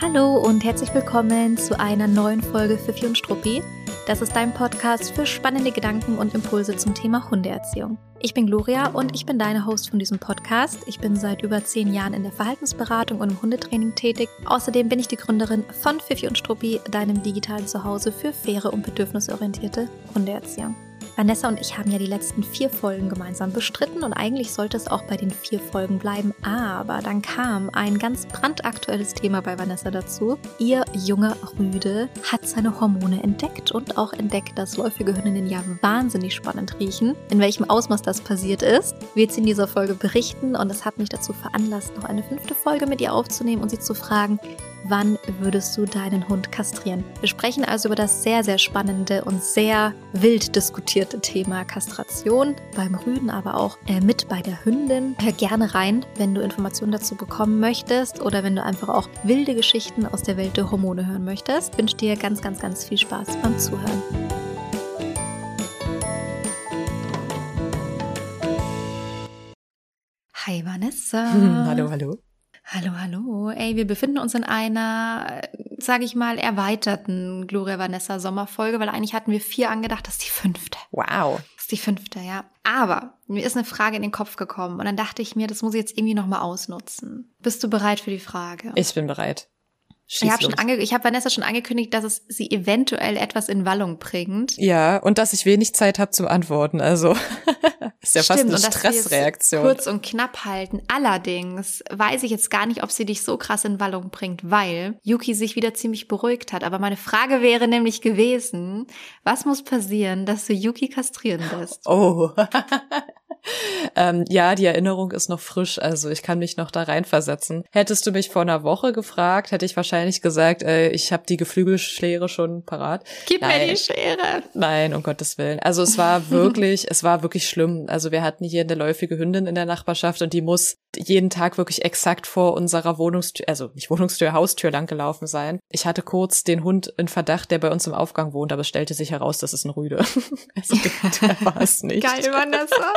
Hallo und herzlich willkommen zu einer neuen Folge Fifi und Struppi. Das ist dein Podcast für spannende Gedanken und Impulse zum Thema Hundeerziehung. Ich bin Gloria und ich bin deine Host von diesem Podcast. Ich bin seit über 10 Jahren in der Verhaltensberatung und im Hundetraining tätig. Außerdem bin ich die Gründerin von Fifi und Struppi, deinem digitalen Zuhause für faire und bedürfnisorientierte Hundeerziehung. Vanessa und ich haben ja die letzten 4 Folgen gemeinsam bestritten und eigentlich sollte es auch bei den 4 Folgen bleiben, aber dann kam ein ganz brandaktuelles Thema bei Vanessa dazu. Ihr junger Rüde hat seine Hormone entdeckt und auch entdeckt, dass läufige Hündinnen ja wahnsinnig spannend riechen. In welchem Ausmaß das passiert ist, wird sie in dieser Folge berichten und es hat mich dazu veranlasst, noch eine 5. Folge mit ihr aufzunehmen und sie zu fragen, wann würdest du deinen Hund kastrieren? Wir sprechen also über das sehr, sehr spannende und sehr wild diskutierte Thema Kastration beim Rüden, aber auch mit bei der Hündin. Hör gerne rein, wenn du Informationen dazu bekommen möchtest oder wenn du einfach auch wilde Geschichten aus der Welt der Hormone hören möchtest. Ich wünsche dir ganz, ganz, ganz viel Spaß beim Zuhören. Hi Vanessa. Hallo, hallo. Hallo, hallo. Ey, wir befinden uns in einer, sage ich mal, erweiterten Gloria Vanessa Sommerfolge, weil eigentlich hatten wir 4 angedacht, das ist die 5. Wow. Das ist die 5., ja. Aber mir ist eine Frage in den Kopf gekommen und dann dachte ich mir, das muss ich jetzt irgendwie nochmal ausnutzen. Bist du bereit für die Frage? Ich bin bereit. Ich habe Vanessa schon angekündigt, dass es sie eventuell etwas in Wallung bringt. Ja, und dass ich wenig Zeit habe zum Antworten, also ist ja fast Stimmt, eine Stressreaktion. Kurz und knapp halten. Allerdings weiß ich jetzt gar nicht, ob sie dich so krass in Wallung bringt, weil Yuki sich wieder ziemlich beruhigt hat. Aber meine Frage wäre nämlich gewesen, was muss passieren, dass du Yuki kastrieren lässt? Oh. Ja, die Erinnerung ist noch frisch, also ich kann mich noch da reinversetzen. Hättest du mich vor einer Woche gefragt, hätte ich wahrscheinlich gesagt, ich habe die Geflügelschere schon parat. Gib mir die Schere. Nein, um Gottes Willen. Also es war wirklich schlimm. Also wir hatten hier eine läufige Hündin in der Nachbarschaft und die muss jeden Tag wirklich exakt vor unserer Wohnungstür, also nicht Wohnungstür, Haustür lang gelaufen sein. Ich hatte kurz den Hund in Verdacht, der bei uns im Aufgang wohnt, aber es stellte sich heraus, das ist ein Rüde. Also der war es nicht. Geil, Vanessa.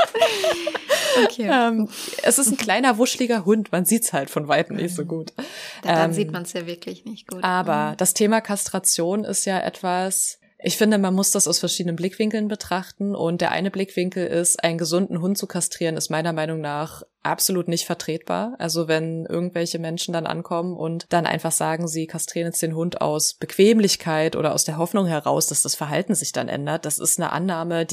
Okay. Es ist ein kleiner, wuscheliger Hund. Man sieht's halt von Weitem nicht so gut. Dann sieht man es ja wirklich nicht gut. Aber das Thema Kastration ist ja etwas, ich finde, man muss das aus verschiedenen Blickwinkeln betrachten. Und der eine Blickwinkel ist, einen gesunden Hund zu kastrieren, ist meiner Meinung nach absolut nicht vertretbar. Also wenn irgendwelche Menschen dann ankommen und dann einfach sagen, sie kastrieren jetzt den Hund aus Bequemlichkeit oder aus der Hoffnung heraus, dass das Verhalten sich dann ändert, das ist eine Annahme,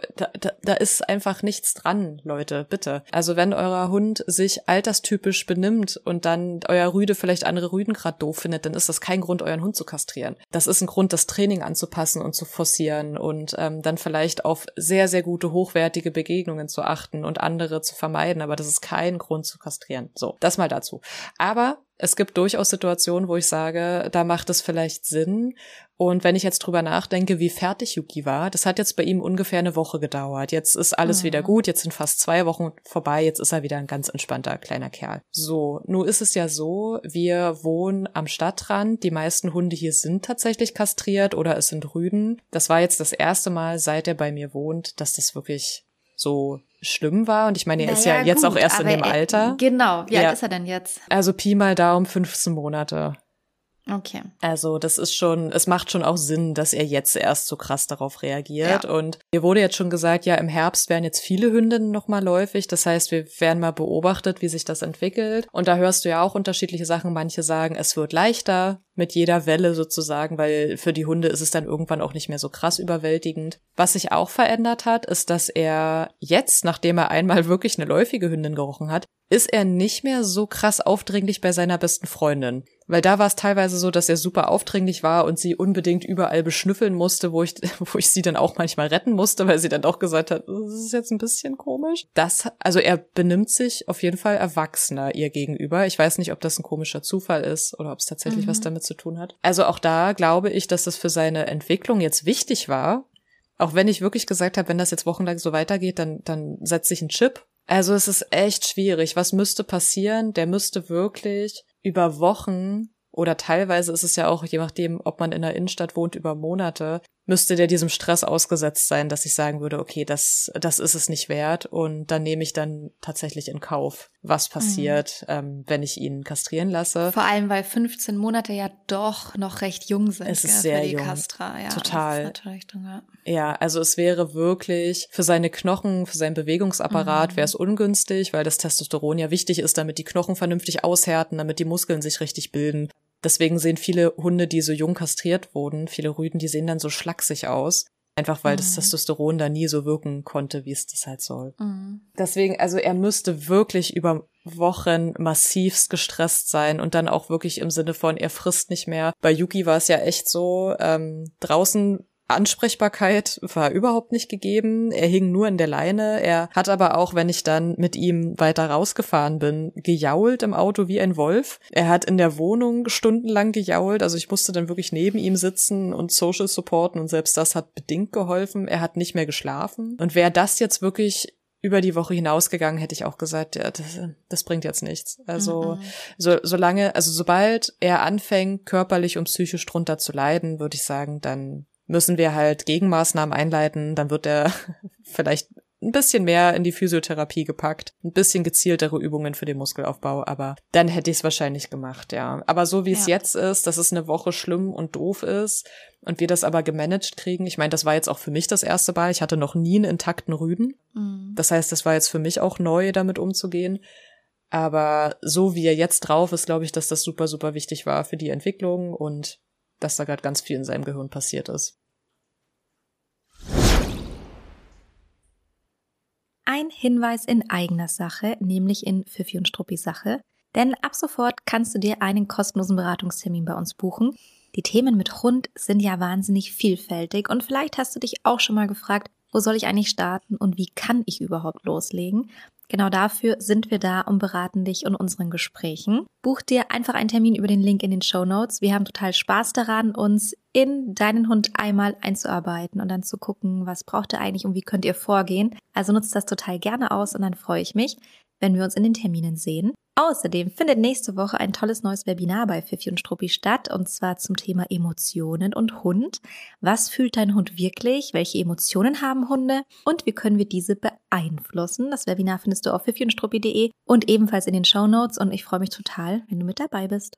da ist einfach nichts dran, Leute, bitte. Also wenn euer Hund sich alterstypisch benimmt und dann euer Rüde vielleicht andere Rüden gerade doof findet, dann ist das kein Grund, euren Hund zu kastrieren. Das ist ein Grund, das Training anzupassen und zu forcieren und dann vielleicht auf sehr, sehr gute, hochwertige Begegnungen zu achten und andere zu vermeiden, aber das ist kein Grund zu kastrieren. So, das mal dazu. Aber es gibt durchaus Situationen, wo ich sage, da macht es vielleicht Sinn. Und wenn ich jetzt drüber nachdenke, wie fertig Yuki war, das hat jetzt bei ihm ungefähr eine Woche gedauert. Jetzt ist alles wieder gut, jetzt sind fast 2 Wochen vorbei, jetzt ist er wieder ein ganz entspannter kleiner Kerl. So, nun ist es ja so, wir wohnen am Stadtrand, die meisten Hunde hier sind tatsächlich kastriert oder es sind Rüden. Das war jetzt das erste Mal, seit er bei mir wohnt, dass das wirklich so schlimm war. Und ich meine, er ist ja jetzt auch erst in dem Alter. Genau, wie alt ist er denn jetzt? Also Pi mal Daumen 15 Monate. Okay. Also das ist schon, es macht schon auch Sinn, dass er jetzt erst so krass darauf reagiert. Ja. Und mir wurde jetzt schon gesagt, ja, im Herbst werden jetzt viele Hündinnen nochmal läufig. Das heißt, wir werden mal beobachtet, wie sich das entwickelt. Und da hörst du ja auch unterschiedliche Sachen. Manche sagen, es wird leichter mit jeder Welle sozusagen, weil für die Hunde ist es dann irgendwann auch nicht mehr so krass überwältigend. Was sich auch verändert hat, ist, dass er jetzt, nachdem er einmal wirklich eine läufige Hündin gerochen hat, ist er nicht mehr so krass aufdringlich bei seiner besten Freundin. Weil da war es teilweise so, dass er super aufdringlich war und sie unbedingt überall beschnüffeln musste, wo ich sie dann auch manchmal retten musste, weil sie dann auch gesagt hat, das ist jetzt ein bisschen komisch. Also er benimmt sich auf jeden Fall erwachsener ihr gegenüber. Ich weiß nicht, ob das ein komischer Zufall ist oder ob es tatsächlich was damit zu tun hat. Also auch da glaube ich, dass das für seine Entwicklung jetzt wichtig war. Auch wenn ich wirklich gesagt habe, wenn das jetzt wochenlang so weitergeht, dann setze ich einen Chip. Also es ist echt schwierig. Was müsste passieren? Der müsste wirklich über Wochen oder teilweise ist es ja auch, je nachdem, ob man in der Innenstadt wohnt, über Monate, müsste der diesem Stress ausgesetzt sein, dass ich sagen würde, okay, das ist es nicht wert und dann nehme ich dann tatsächlich in Kauf, was passiert, wenn ich ihn kastrieren lasse. Vor allem, weil 15 Monate ja doch noch recht jung sind. Es ist sehr für die jung. Castra. Ja, total. Das ist natürlich drin, ja. Ja, also es wäre wirklich für seine Knochen, für seinen Bewegungsapparat wäre es ungünstig, weil das Testosteron ja wichtig ist, damit die Knochen vernünftig aushärten, damit die Muskeln sich richtig bilden. Deswegen sehen viele Hunde, die so jung kastriert wurden, viele Rüden, die sehen dann so schlaksig aus. Einfach weil das Testosteron da nie so wirken konnte, wie es das halt soll. Deswegen, also er müsste wirklich über Wochen massivst gestresst sein und dann auch wirklich im Sinne von, er frisst nicht mehr. Bei Yuki war es ja echt so, draußen Ansprechbarkeit war überhaupt nicht gegeben. Er hing nur in der Leine. Er hat aber auch, wenn ich dann mit ihm weiter rausgefahren bin, gejault im Auto wie ein Wolf. Er hat in der Wohnung stundenlang gejault. Also ich musste dann wirklich neben ihm sitzen und Social supporten und selbst das hat bedingt geholfen. Er hat nicht mehr geschlafen. Und wäre das jetzt wirklich über die Woche hinausgegangen, hätte ich auch gesagt, ja, das bringt jetzt nichts. Also sobald er anfängt, körperlich und psychisch drunter zu leiden, würde ich sagen, dann müssen wir halt Gegenmaßnahmen einleiten, dann wird er vielleicht ein bisschen mehr in die Physiotherapie gepackt, ein bisschen gezieltere Übungen für den Muskelaufbau, aber dann hätte ich es wahrscheinlich gemacht, ja. Aber so wie es jetzt ist, dass es eine Woche schlimm und doof ist und wir das aber gemanagt kriegen, ich meine, das war jetzt auch für mich das erste Mal, ich hatte noch nie einen intakten Rüden, das heißt, das war jetzt für mich auch neu, damit umzugehen, aber so wie er jetzt drauf ist, glaube ich, dass das super, super wichtig war für die Entwicklung und dass da gerade ganz viel in seinem Gehirn passiert ist. Ein Hinweis in eigener Sache, nämlich in Pfiffi und Struppis Sache. Denn ab sofort kannst du dir einen kostenlosen Beratungstermin bei uns buchen. Die Themen mit Hund sind ja wahnsinnig vielfältig und vielleicht hast du dich auch schon mal gefragt, wo soll ich eigentlich starten und wie kann ich überhaupt loslegen? Genau dafür sind wir da und beraten dich in unseren Gesprächen. Buch dir einfach einen Termin über den Link in den Shownotes. Wir haben total Spaß daran, uns in deinen Hund einmal einzuarbeiten und dann zu gucken, was braucht er eigentlich und wie könnt ihr vorgehen. Also nutzt das total gerne aus und dann freue ich mich, wenn wir uns in den Terminen sehen. Außerdem findet nächste Woche ein tolles neues Webinar bei Pfiffi und Struppi statt und zwar zum Thema Emotionen und Hund. Was fühlt dein Hund wirklich? Welche Emotionen haben Hunde? Und wie können wir diese beeinflussen? Das Webinar findest du auf pfiffiundstruppi.de und ebenfalls in den Shownotes und ich freue mich total, wenn du mit dabei bist.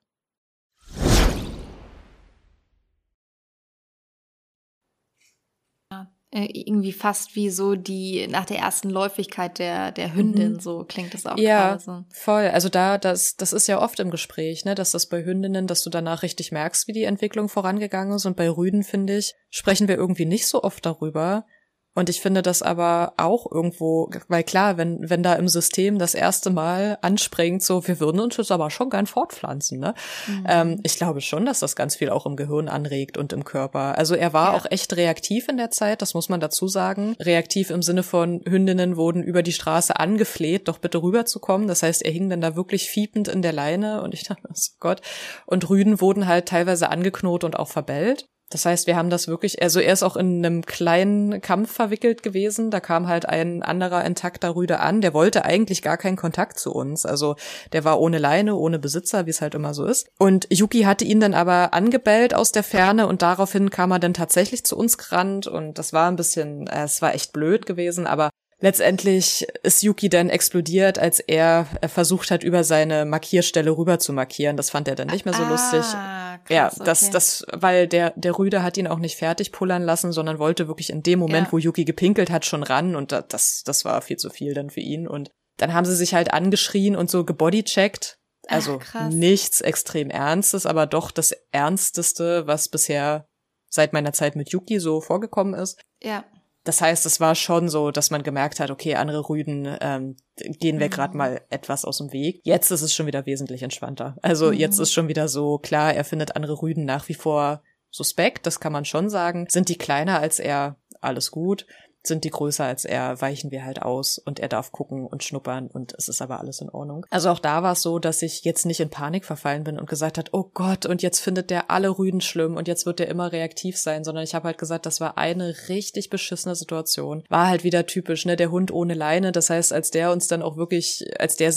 Irgendwie fast wie so die nach der ersten Läufigkeit der Hündin, so klingt das auch ja, gerade so. Voll. Also das ist ja oft im Gespräch, ne, dass das bei Hündinnen, dass du danach richtig merkst, wie die Entwicklung vorangegangen ist und bei Rüden, finde ich, sprechen wir irgendwie nicht so oft darüber. Und ich finde das aber auch irgendwo, weil klar, wenn da im System das erste Mal anspringt, so, wir würden uns jetzt aber schon gern fortpflanzen, ne? Ich glaube schon, dass das ganz viel auch im Gehirn anregt und im Körper. Also er war auch echt reaktiv in der Zeit, das muss man dazu sagen. Reaktiv im Sinne von Hündinnen wurden über die Straße angefleht, doch bitte rüberzukommen. Das heißt, er hing dann da wirklich fiepend in der Leine und ich dachte, oh Gott. Und Rüden wurden halt teilweise angeknurrt und auch verbellt. Das heißt, wir haben das wirklich, also er ist auch in einem kleinen Kampf verwickelt gewesen. Da kam halt ein anderer intakter Rüde an. Der wollte eigentlich gar keinen Kontakt zu uns. Also der war ohne Leine, ohne Besitzer, wie es halt immer so ist. Und Yuki hatte ihn dann aber angebellt aus der Ferne und daraufhin kam er dann tatsächlich zu uns gerannt. Und das war ein bisschen, es war echt blöd gewesen, aber letztendlich ist Yuki dann explodiert, als er versucht hat, über seine Markierstelle rüber zu markieren. Das fand er dann nicht mehr so lustig. Krass, ja, das, weil der Rüde hat ihn auch nicht fertig pullern lassen, sondern wollte wirklich in dem Moment, wo Yuki gepinkelt hat, schon ran und das war viel zu viel dann für ihn. Und dann haben sie sich halt angeschrien und so gebodycheckt. Also nichts extrem Ernstes, aber doch das Ernsteste, was bisher seit meiner Zeit mit Yuki so vorgekommen ist. Ja. Das heißt, es war schon so, dass man gemerkt hat, okay, andere Rüden gehen wir gerade mal etwas aus dem Weg. Jetzt ist es schon wieder wesentlich entspannter. Also jetzt ist schon wieder so, klar, er findet andere Rüden nach wie vor suspekt, das kann man schon sagen. Sind die kleiner als er, alles gut. Sind die größer als er, weichen wir halt aus und er darf gucken und schnuppern und es ist aber alles in Ordnung. Also auch da war es so, dass ich jetzt nicht in Panik verfallen bin und gesagt hat, oh Gott, und jetzt findet der alle Rüden schlimm und jetzt wird der immer reaktiv sein, sondern ich habe halt gesagt, das war eine richtig beschissene Situation. War halt wieder typisch, ne, der Hund ohne Leine, das heißt, als der uns dann auch wirklich, als der sich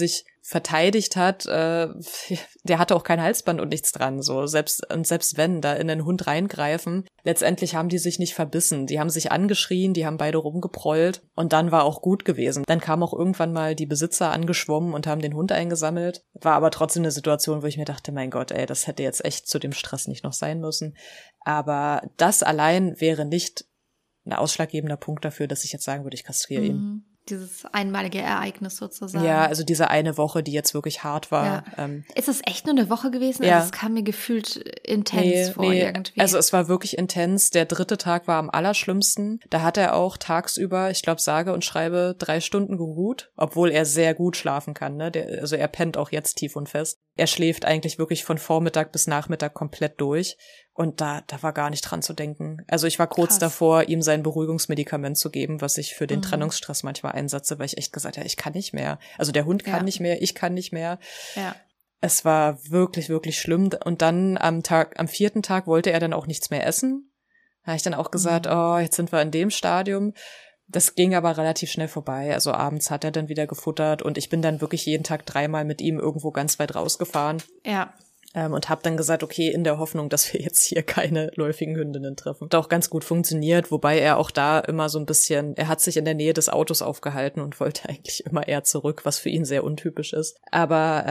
verteidigt hat, der hatte auch kein Halsband und nichts dran, so. Selbst wenn da in den Hund reingreifen, letztendlich haben die sich nicht verbissen. Die haben sich angeschrien, die haben beide rumgeprollt und dann war auch gut gewesen. Dann kamen auch irgendwann mal die Besitzer angeschwommen und haben den Hund eingesammelt. War aber trotzdem eine Situation, wo ich mir dachte, mein Gott, ey, das hätte jetzt echt zu dem Stress nicht noch sein müssen. Aber das allein wäre nicht ein ausschlaggebender Punkt dafür, dass ich jetzt sagen würde, ich kastriere ihn. Dieses einmalige Ereignis sozusagen. Ja, also diese eine Woche, die jetzt wirklich hart war. Ja. Ist es echt nur eine Woche gewesen? Ja. Also es kam mir gefühlt intens vor irgendwie. Also es war wirklich intens. Der 3. Tag war am allerschlimmsten. Da hat er auch tagsüber, ich glaube, sage und schreibe 3 Stunden geruht, obwohl er sehr gut schlafen kann. Ne? Also er pennt auch jetzt tief und fest. Er schläft eigentlich wirklich von Vormittag bis Nachmittag komplett durch. Und da war gar nicht dran zu denken. Also ich war kurz davor, ihm sein Beruhigungsmedikament zu geben, was ich für den Trennungsstress manchmal einsetze, weil ich echt gesagt habe, ich kann nicht mehr. Also der Hund kann nicht mehr, ich kann nicht mehr. Ja. Es war wirklich, wirklich schlimm. Und dann am 4. Tag wollte er dann auch nichts mehr essen. Da habe ich dann auch gesagt, jetzt sind wir in dem Stadium. Das ging aber relativ schnell vorbei. Also abends hat er dann wieder gefuttert und ich bin dann wirklich jeden Tag 3-mal mit ihm irgendwo ganz weit rausgefahren. Ja. Und habe dann gesagt, okay, in der Hoffnung, dass wir jetzt hier keine läufigen Hündinnen treffen. Hat auch ganz gut funktioniert, wobei er auch da immer so ein bisschen, er hat sich in der Nähe des Autos aufgehalten und wollte eigentlich immer eher zurück, was für ihn sehr untypisch ist. Aber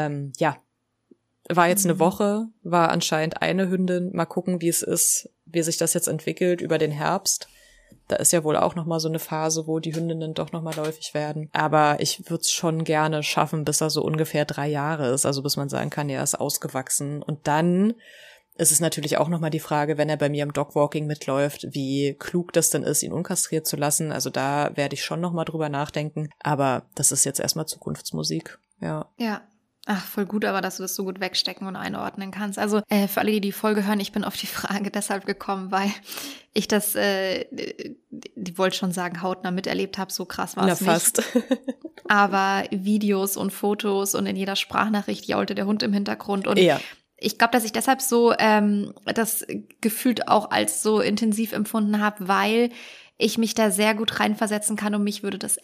war jetzt eine Woche, war anscheinend eine Hündin. Mal gucken, wie es ist, wie sich das jetzt entwickelt über den Herbst. Da ist ja wohl auch noch mal so eine Phase, wo die Hündinnen doch noch mal läufig werden. Aber ich würde es schon gerne schaffen, bis er so ungefähr 3 Jahre ist. Also bis man sagen kann, er ist ausgewachsen. Und dann ist es natürlich auch noch mal die Frage, wenn er bei mir im Dogwalking mitläuft, wie klug das denn ist, ihn unkastriert zu lassen. Also da werde ich schon noch mal drüber nachdenken. Aber das ist jetzt erstmal Zukunftsmusik. Ja. Ja. Ach, voll gut, aber dass du das so gut wegstecken und einordnen kannst. Also für alle, die die Folge hören, ich bin auf die Frage deshalb gekommen, weil ich das, die wollte schon sagen, hautnah miterlebt habe, so krass war es nicht. Fast. Aber Videos und Fotos und in jeder Sprachnachricht jaulte der Hund im Hintergrund und ich glaube, dass ich deshalb so das gefühlt auch als so intensiv empfunden habe, weil ich mich da sehr gut reinversetzen kann und mich würde das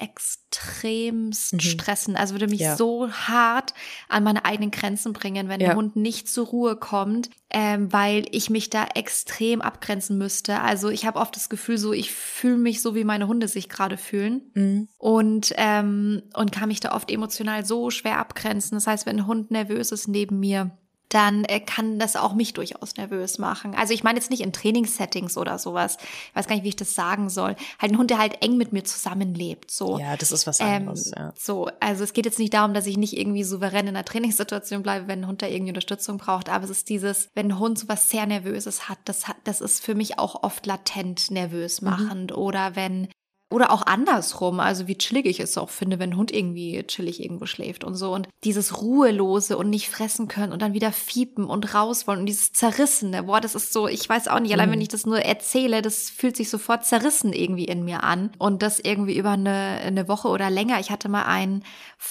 extremst stressen. Also würde mich so hart an meine eigenen Grenzen bringen, wenn der Hund nicht zur Ruhe kommt, weil ich mich da extrem abgrenzen müsste. Also ich habe oft das Gefühl so, ich fühle mich so, wie meine Hunde sich gerade fühlen und kann mich da oft emotional so schwer abgrenzen. Das heißt, wenn ein Hund nervös ist neben mir, dann kann das auch mich durchaus nervös machen. Also ich meine jetzt nicht in Trainingssettings oder sowas. Ich weiß gar nicht, wie ich das sagen soll. Halt ein Hund, der halt eng mit mir zusammenlebt. So. Ja, das ist was anderes. So, also es geht jetzt nicht darum, dass ich nicht irgendwie souverän in einer Trainingssituation bleibe, wenn ein Hund da irgendwie Unterstützung braucht. Aber es ist dieses, wenn ein Hund sowas sehr Nervöses hat, das ist für mich auch oft latent nervös machend. Oder auch andersrum, also wie chillig ich es auch finde, wenn ein Hund irgendwie chillig irgendwo schläft und so. Und dieses Ruhelose und nicht fressen können und dann wieder fiepen und raus wollen und dieses Zerrissene, das ist so, ich weiß auch nicht, allein wenn ich das nur erzähle, das fühlt sich sofort zerrissen irgendwie in mir an. Und das irgendwie über eine Woche oder länger. Ich hatte mal einen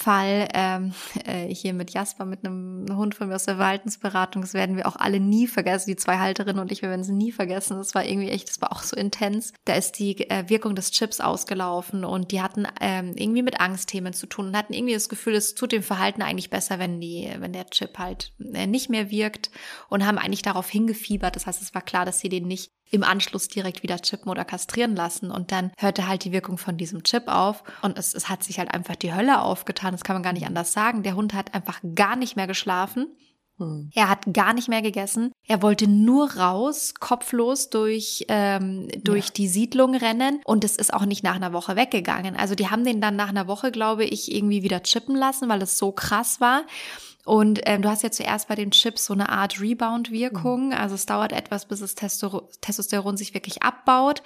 Fall hier mit Jasper, mit einem Hund von mir aus der Verhaltensberatung, das werden wir auch alle nie vergessen, die 2 Halterinnen und ich, wir werden es nie vergessen. Das war irgendwie echt, das war auch so intens. Da ist die Wirkung des Chips ausgelaufen und die hatten irgendwie mit Angstthemen zu tun und hatten irgendwie das Gefühl, es tut dem Verhalten eigentlich besser, wenn der Chip halt nicht mehr wirkt und haben eigentlich darauf hingefiebert. Das heißt, es war klar, dass sie den nicht im Anschluss direkt wieder chippen oder kastrieren lassen und dann hörte halt die Wirkung von diesem Chip auf und es hat sich halt einfach die Hölle aufgetan, das kann man gar nicht anders sagen. Der Hund hat einfach gar nicht mehr geschlafen. Er hat gar nicht mehr gegessen. Er wollte nur raus, kopflos durch die Siedlung rennen. Und es ist auch nicht nach einer Woche weggegangen. Also die haben den dann nach einer Woche, glaube ich, irgendwie wieder chippen lassen, weil es so krass war. Und du hast ja zuerst bei den Chips so eine Art Rebound-Wirkung. Also es dauert etwas, bis das Testosteron sich wirklich abbaut.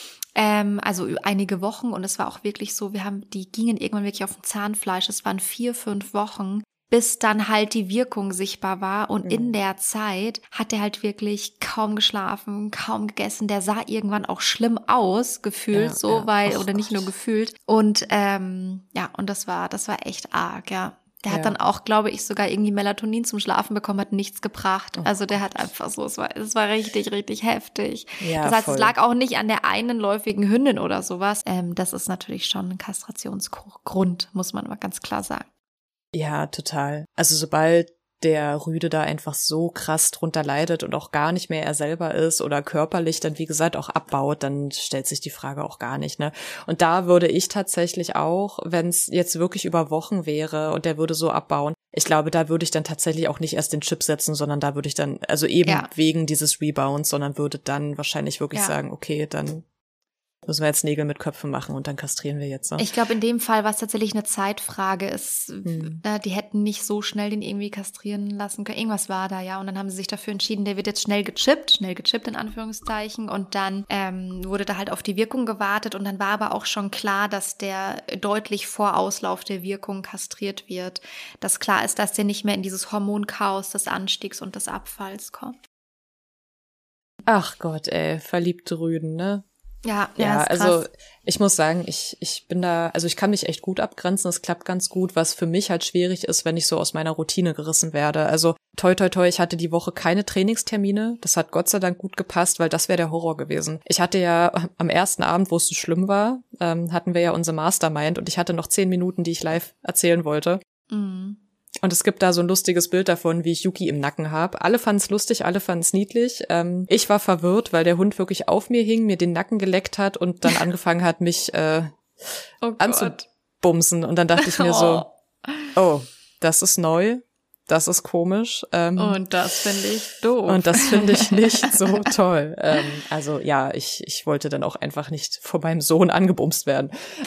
Also einige Wochen. Und es war auch wirklich so, die gingen irgendwann wirklich auf dem Zahnfleisch. Es waren 4-5 Wochen. Bis dann halt die Wirkung sichtbar war und in der Zeit hat er halt wirklich kaum geschlafen, kaum gegessen. Der sah irgendwann auch schlimm aus, gefühlt oder nicht nur gefühlt. Und und das war echt arg, ja. Der hat dann auch, glaube ich, sogar irgendwie Melatonin zum Schlafen bekommen, hat nichts gebracht. Also der hat einfach so, es war richtig, richtig heftig. Ja, das heißt, es lag auch nicht an der einen läufigen Hündin oder sowas. Das ist natürlich schon ein Kastrationsgrund, muss man mal ganz klar sagen. Ja, total. Also sobald der Rüde da einfach so krass drunter leidet und auch gar nicht mehr er selber ist oder körperlich dann, wie gesagt, auch abbaut, dann stellt sich die Frage auch gar nicht, ne? Und da würde ich tatsächlich auch, wenn es jetzt wirklich über Wochen wäre und der würde so abbauen, ich glaube, da würde ich dann tatsächlich auch nicht erst den Chip setzen, sondern da würde ich dann, also eben wegen dieses Rebounds, sondern würde dann wahrscheinlich wirklich sagen, okay, dann müssen wir jetzt Nägel mit Köpfen machen und dann kastrieren wir jetzt. So. Ich glaube, in dem Fall war es tatsächlich eine Zeitfrage. Die hätten nicht so schnell den irgendwie kastrieren lassen können. Irgendwas war da, ja. Und dann haben sie sich dafür entschieden, der wird jetzt schnell gechippt in Anführungszeichen. Und dann wurde da halt auf die Wirkung gewartet. Und dann war aber auch schon klar, dass der deutlich vor Auslauf der Wirkung kastriert wird. Dass klar ist, dass der nicht mehr in dieses Hormonchaos des Anstiegs und des Abfalls kommt. Ach Gott, verliebte Rüden, ne? Ja, also ich muss sagen, ich bin da, also ich kann mich echt gut abgrenzen, es klappt ganz gut, was für mich halt schwierig ist, wenn ich so aus meiner Routine gerissen werde. Also toi toi toi, ich hatte die Woche keine Trainingstermine, das hat Gott sei Dank gut gepasst, weil das wäre der Horror gewesen. Ich hatte ja am ersten Abend, wo es so schlimm war, hatten wir ja unsere Mastermind und ich hatte noch 10 Minuten, die ich live erzählen wollte. Mhm. Und es gibt da so ein lustiges Bild davon, wie ich Yuki im Nacken habe. Alle fanden es lustig, alle fanden es niedlich. Ich war verwirrt, weil der Hund wirklich auf mir hing, mir den Nacken geleckt hat und dann angefangen hat, mich anzubumsen. Und dann dachte ich mir so, oh, das ist neu, das ist komisch. Und das finde ich doof. Und das finde ich nicht so toll. Also ja, ich wollte dann auch einfach nicht von meinem Sohn angebumst werden.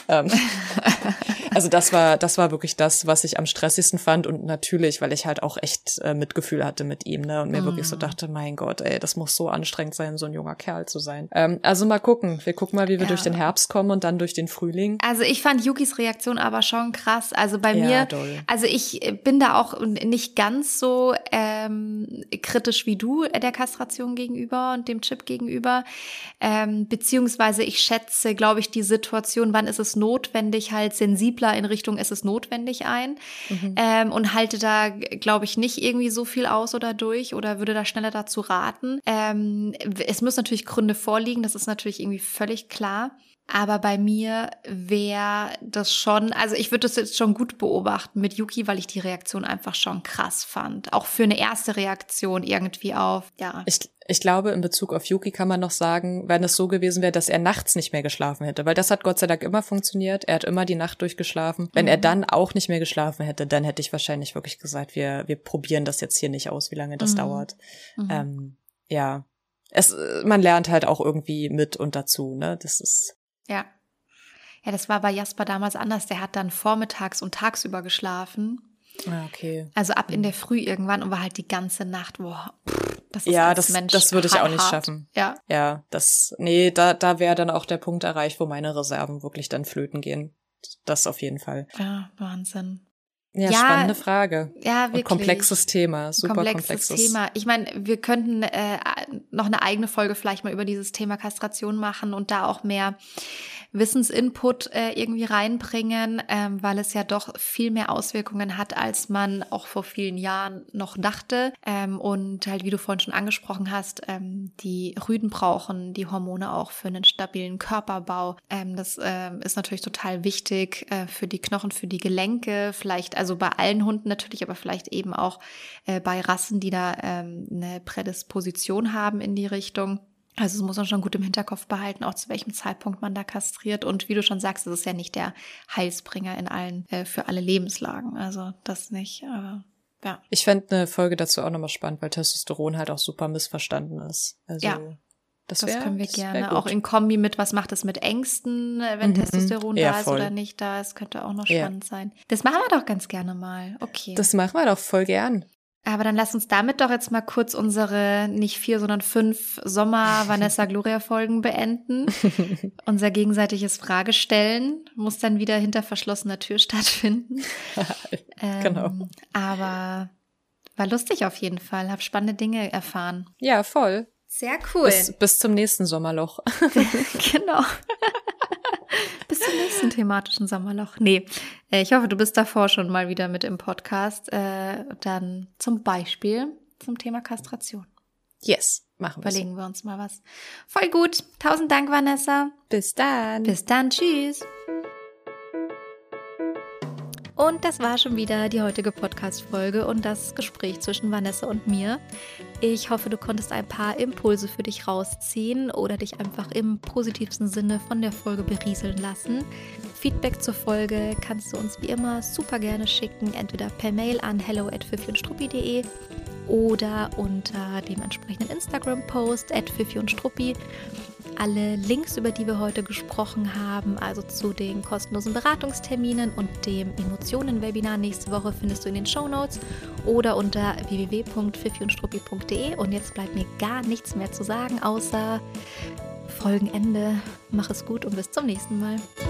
Also das war wirklich das, was ich am stressigsten fand und natürlich, weil ich halt auch echt Mitgefühl hatte mit ihm, ne, und mir wirklich so dachte, mein Gott, das muss so anstrengend sein, so ein junger Kerl zu sein. Also mal gucken, wir gucken mal, wie wir durch den Herbst kommen und dann durch den Frühling. Also ich fand Yukis Reaktion aber schon krass, also bei mir, doll. Also ich bin da auch nicht ganz so kritisch wie du der Kastration gegenüber und dem Chip gegenüber, beziehungsweise ich schätze, glaube ich, die Situation, wann ist es notwendig, halt sensibler in Richtung ist es notwendig ein und halte da, glaube ich, nicht irgendwie so viel aus oder durch oder würde da schneller dazu raten. Es müssen natürlich Gründe vorliegen, das ist natürlich irgendwie völlig klar. Aber bei mir wäre das schon, also ich würde das jetzt schon gut beobachten mit Yuki, weil ich die Reaktion einfach schon krass fand. Auch für eine erste Reaktion irgendwie auf, ja. Ich glaube, in Bezug auf Yuki kann man noch sagen, wenn es so gewesen wäre, dass er nachts nicht mehr geschlafen hätte, weil das hat Gott sei Dank immer funktioniert. Er hat immer die Nacht durchgeschlafen. Wenn er dann auch nicht mehr geschlafen hätte, dann hätte ich wahrscheinlich wirklich gesagt, wir probieren das jetzt hier nicht aus, wie lange das dauert. Ja, man lernt halt auch irgendwie mit und dazu, ne? Das ist Ja, das war bei Jasper damals anders. Der hat dann vormittags und tagsüber geschlafen. Okay. Also ab in der Früh irgendwann und war halt die ganze Nacht, das ist das würde ich auch nicht schaffen. Ja. Ja, da wäre dann auch der Punkt erreicht, wo meine Reserven wirklich dann flöten gehen. Das auf jeden Fall. Ja, Wahnsinn. Ja, spannende Frage. Ja, wirklich. Und komplexes Thema, super komplexes Thema. Ich meine, wir könnten noch eine eigene Folge vielleicht mal über dieses Thema Kastration machen und da auch mehr Wissensinput irgendwie reinbringen, weil es ja doch viel mehr Auswirkungen hat, als man auch vor vielen Jahren noch dachte. Und halt, wie du vorhin schon angesprochen hast, die Rüden brauchen die Hormone auch für einen stabilen Körperbau. Das ist natürlich total wichtig für die Knochen, für die Gelenke, vielleicht also bei allen Hunden natürlich, aber vielleicht eben auch bei Rassen, die da eine Prädisposition haben in die Richtung. Also das muss man schon gut im Hinterkopf behalten, auch zu welchem Zeitpunkt man da kastriert. Und wie du schon sagst, das ist ja nicht der Heilsbringer in allen, für alle Lebenslagen. Also das nicht, ja. Ich fände eine Folge dazu auch nochmal spannend, weil Testosteron halt auch super missverstanden ist. Also ja. Das können wir gerne, auch in Kombi mit, was macht es mit Ängsten, wenn Testosteron da ist oder nicht da ist, könnte auch noch spannend sein. Das machen wir doch ganz gerne mal, okay. Das machen wir doch voll gern. Aber dann lass uns damit doch jetzt mal kurz unsere nicht 4, sondern 5 Sommer-Vanessa-Gloria-Folgen beenden. Unser gegenseitiges Fragestellen muss dann wieder hinter verschlossener Tür stattfinden. Genau. Aber war lustig auf jeden Fall, habe spannende Dinge erfahren. Ja, voll. Sehr cool. Bis zum nächsten Sommerloch. Genau. Bis zum nächsten thematischen Sommerloch. Nee, ich hoffe, du bist davor schon mal wieder mit im Podcast. Dann zum Beispiel zum Thema Kastration. Yes, machen wir. Überlegen wir uns mal was. Voll gut. 1000 Dank, Vanessa. Bis dann. Bis dann. Tschüss. Und das war schon wieder die heutige Podcast-Folge und das Gespräch zwischen Vanessa und mir. Ich hoffe, du konntest ein paar Impulse für dich rausziehen oder dich einfach im positivsten Sinne von der Folge berieseln lassen. Feedback zur Folge kannst du uns wie immer super gerne schicken, entweder per Mail an hello@fifiundstruppi.de oder unter dem entsprechenden Instagram-Post @fifiundstruppi. Alle Links, über die wir heute gesprochen haben, also zu den kostenlosen Beratungsterminen und dem Emotionen-Webinar nächste Woche, findest du in den Shownotes oder unter www.fifiundstruppi.de. Und jetzt bleibt mir gar nichts mehr zu sagen, außer Folgenende. Mach es gut und bis zum nächsten Mal.